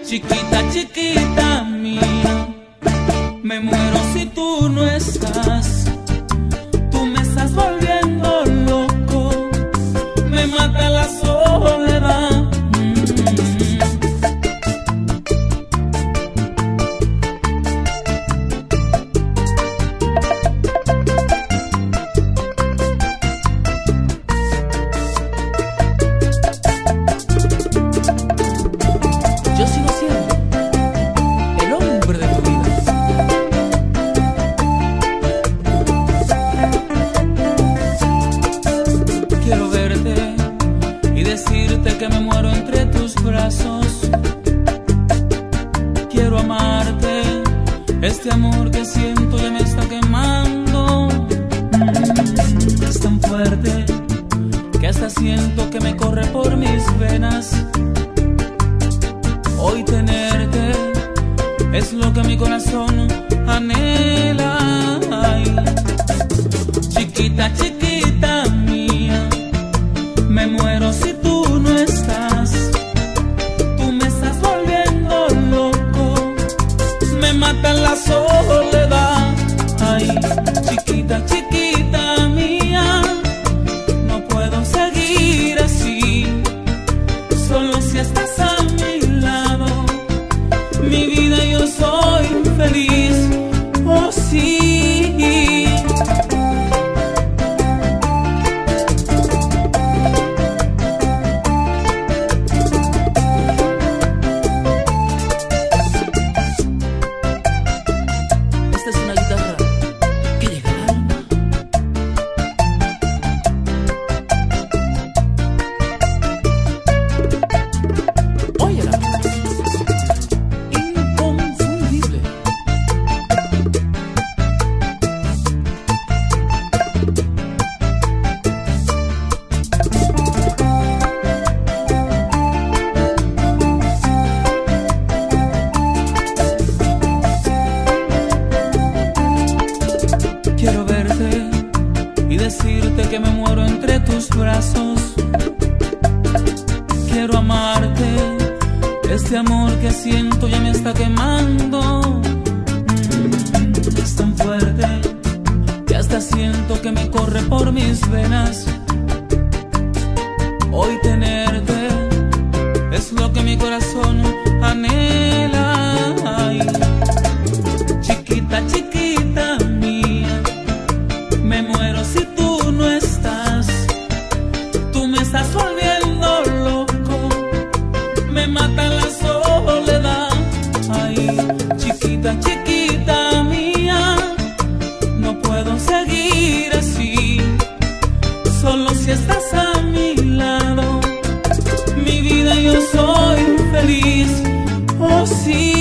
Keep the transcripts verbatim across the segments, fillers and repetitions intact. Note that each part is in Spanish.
Chiquita, chiquita mía, me muero si tú no estás. Tú me estás volviendo loco, me mata la soledad. Yo sigo siendo el hombre de tu vida. Quiero verte y decirte que me muero entre tus brazos. Quiero amarte, este amor que siento ya me está quemando. Mm, es tan fuerte que hasta siento que me corre por mis venas. Hoy tenerte es lo que mi corazón anhela. Ay, chiquita, chiquita mía, me muero si tú no estás. Tú me estás volviendo loco, me mata la soledad. Ay, chiquita, chiquita mía, no puedo seguir así, solo si estás a mi lado. Mi vida yo soy feliz, oh sí. Esta es una guitarra que llega al alma. Óyela. Inconfundible. Quiero verte y decirte que me muero entre tus brazos. Quiero amarte, este amor que siento ya me está quemando. Mm, es tan fuerte que hasta siento que me corre por mis venas. Hoy tenerte es lo que mi corazón anhela. Ay, chiquita, chiquita mía, me muero si tú no estás. Tú me estás volviendo loco, me mata la soledad. Ay, chiquita, chiquita mía, no puedo seguir así, solo si estás a mi lado. Mi vida yo soy feliz, oh sí.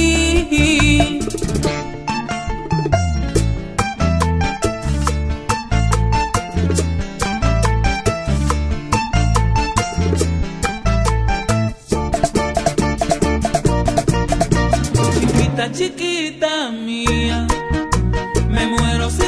Chiquita, chiquita mía, me muero si